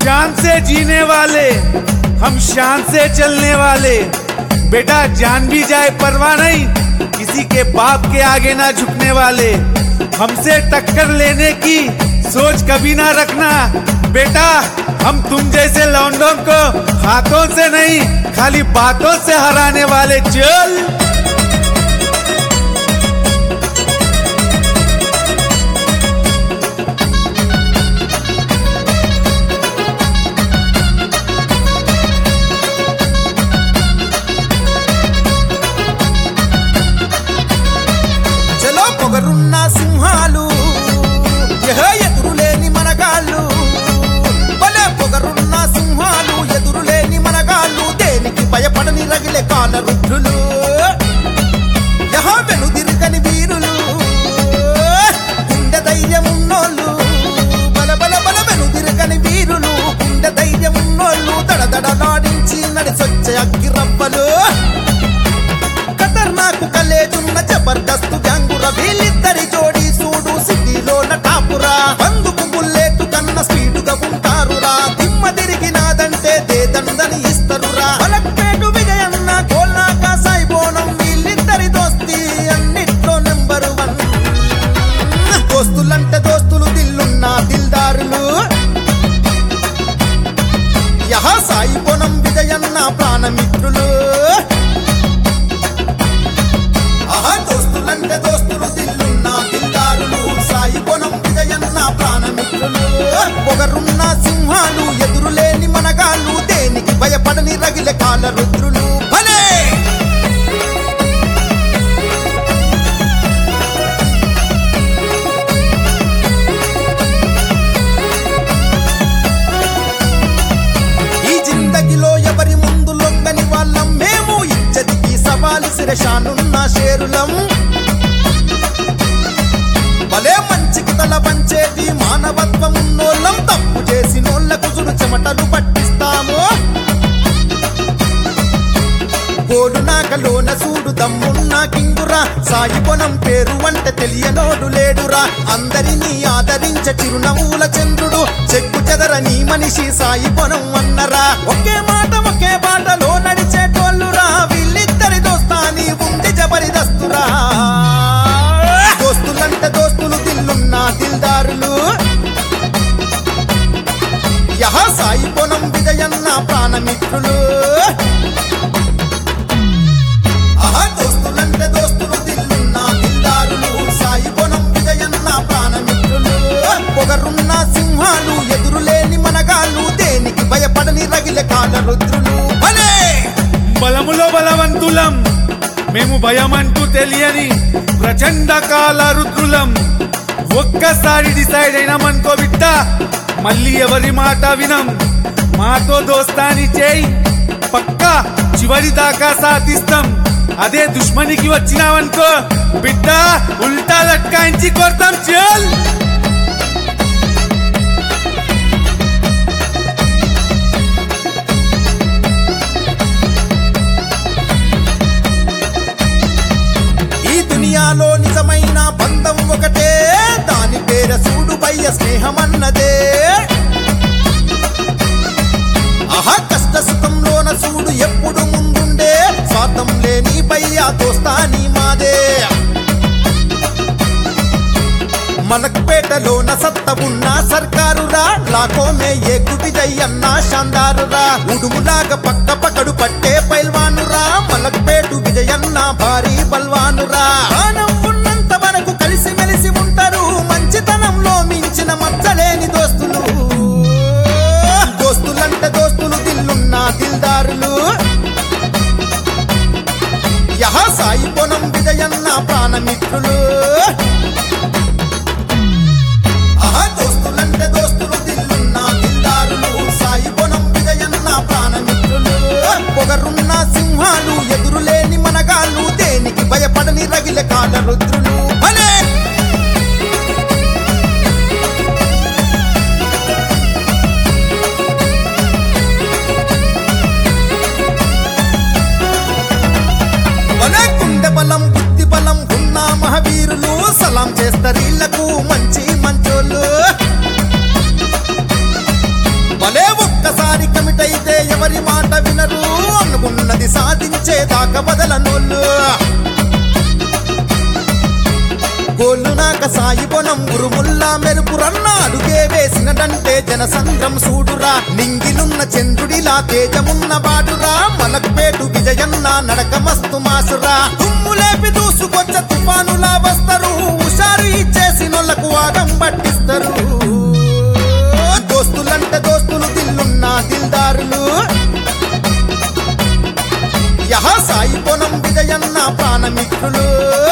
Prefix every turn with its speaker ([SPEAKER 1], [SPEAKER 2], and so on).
[SPEAKER 1] शान से जीने वाले, हम शान से चलने वाले। बेटा जान भी जाए परवाह नहीं, किसी के बाप के आगे ना झुकने वाले। हमसे टक्कर लेने की सोच कभी ना रखना बेटा, हम तुम जैसे लौंडों को हाथों से नहीं खाली बातों से हराने वाले। चल
[SPEAKER 2] పొగరున్న సింహాలు ఎదురులేని మనగాళ్ళు, భలే పొగరున్న సింహాలు ఎదురులేని మనగాళ్ళు, దేనికి భయపడని రగిలే కాల రుద్రులు, వెనుదిరుగని వీరులు, గుండె ధైర్యమున్నోళ్ళు, బల బల బల వెనుదిరుగని వీరులు, గుండె ధైర్యమున్నోళ్ళు, దడదడలాడించి నడిసొచ్చే అగ్గిరవ్వలు, ఖతర్నాకు కలేజున్న జబర్దస్తు గ్యాంగురా, వీళ్ళిద్దరి జోడి సూడు సిటీలోన టాపురా, బందుకు బుల్లెట్ కన్న స్పీడుగా ఉంటారురా, దిమ్మ తిరిగినాదంటే దేదందని ఇస్తరురా, మలక్పేటు విజయన్న కోల్నాక సాయిబోనం, వీళ్ళిద్దరి దోస్తి అన్నిట్లో నెంబర్ 1. దోస్తులంటే దోస్తులు, దిల్లున్న దిల్దారులు, సాయిబోనం విజయన్న ప్రాణమిత్రులు. దోస్తులంటే దోస్తులు, దిల్లున్న దిల్దారులు, సాయిబోనం విజయన్న ప్రాణమిత్రులు, పొగరున్న సింహాలు ఎదురులేని మనగాళ్ళు, దేనికి భయపడని రగిలే కాల రుద్రులు. భలే ఈ జిందగిలో ఎవరి ముందు లొంగని వాళ్ళం మేము, ఇచ్చదికి సవాలు శిరషానున్న షేరులం, భలే మంచికి తల పంచేటి మానవత్వం ఉన్నోళ్ళం, తప్పు చేసినోళ్లకు చుడు చెమటలు పట్టిస్తాము, గోడు నాకలోన సూడు దమ్మున్న కింగురా, సాయిబోనం పేరు అంటే తెలియనోడు లేడురా, అందరినీ ఆదరించే చిరునవ్వుల చంద్రుడు, చెక్కు చెదరని మనిషి సాయిబోనం అన్నరా, ఒకే మాట ఒకే బాటలో నడిచేటోళ్ళురా, వీళ్ళిద్దరి దోస్తాని ఉంది జబర్దస్తురా. దోస్తులంటే దోస్తులు, దిల్లున్న దిల్దారులు, సాయిబోనం విజయన్న ప్రాణమిత్రులు. దోస్తులంటే దోస్తులు, దిల్లున్న దిల్దారులు, సాయిబోనం విజయన్న ప్రాణమిత్రులు, పొగరున్న సింహాలు ఎదురులేని మనగాళ్ళు, దేనికి భయపడని రగిలే కాల రుద్రులు. భలే
[SPEAKER 1] బలములో బలవంతులం మేము, భయమంటూ తెలియని ప్రచండ కాల రుద్రులం. ఒక్కసారి డిసైడ్ అయినామనుకో బిడ్డ, మళ్ళీ ఎవరి మాట వినం. మాతో దోస్తాని చేయి పక్కా చివరి దాకా సాధిస్తాం. అదే దుష్మనికి వచ్చినావనుకో బిడ్డ, ఉల్టా లట్కాయించి కొడతాం. చల్
[SPEAKER 2] దునియాలో నిజమైన బంధం ఒకటే, దాని పేర సూడు బయ్య స్నేహమన్నదే. కష్ట సుఖంలోన సూడు ఎప్పుడు ముందుండే, స్వార్థం లేని బయ్య దోస్తాని మాదే. మలక్పేటలోన సత్తవున్న సర్కారురా, లాకోమే ఏకు విజయన్న శాందారురా, ఉడుములాగా పక్క పక్కడు పట్టే పైల్వానురా, మలక్పేటు విజయన్న భారీ బల్వానురా. ప్రాణం ఉన్నంత వరకు కలిసి మెలిసి ఉంటారు, మంచితనంలో మించిన మచ్చలేని దోస్తులు. దోస్తులంటే దోస్తులు, దిల్లున్న దిల్దారులు, సాయిబోనం విజయన్న ప్రాణమిత్రులు. దోస్తులంటే దోస్తులు, దిల్లున్న దిల్దారులు, సాయిబోనం విజయన్న ప్రాణమిత్రులు, పొగరున్న సింహాలు ఎదురులేని మనగాళ్ళు, దేనికి భయపడని రగిలే కాల రుద్రులు. భలే గుండె బలం బుద్ధి బలం ఉన్న మహావీరులు, సలాం చేస్తారీళ్లకు మంచి మంచోళ్ళు. భలే వదలనోళ్ళు గోళ్ళు నాక సాయి పొనం ఉరుముల్లా మెరుపురన్నా అడుగే వేసినడంటే జనసంద్రం సూడురా నింగిలున్న చంద్రుడిలా తేజమున్న వాడురా మనకు పేటు విజయన్న నడక మస్తు మాసురా దుమ్ము లేపి దూసుకొచ్చ తుఫానులా వస్తారు హుషారు ఇచ్చేసినోళ్లకు వాదం పట్టిస్తారు దోస్తులంటే దోస్తులు దిల్లున్న దిల్దారులు యహ సాయి పొనం విజయన్న ప్రాణమిత్రులు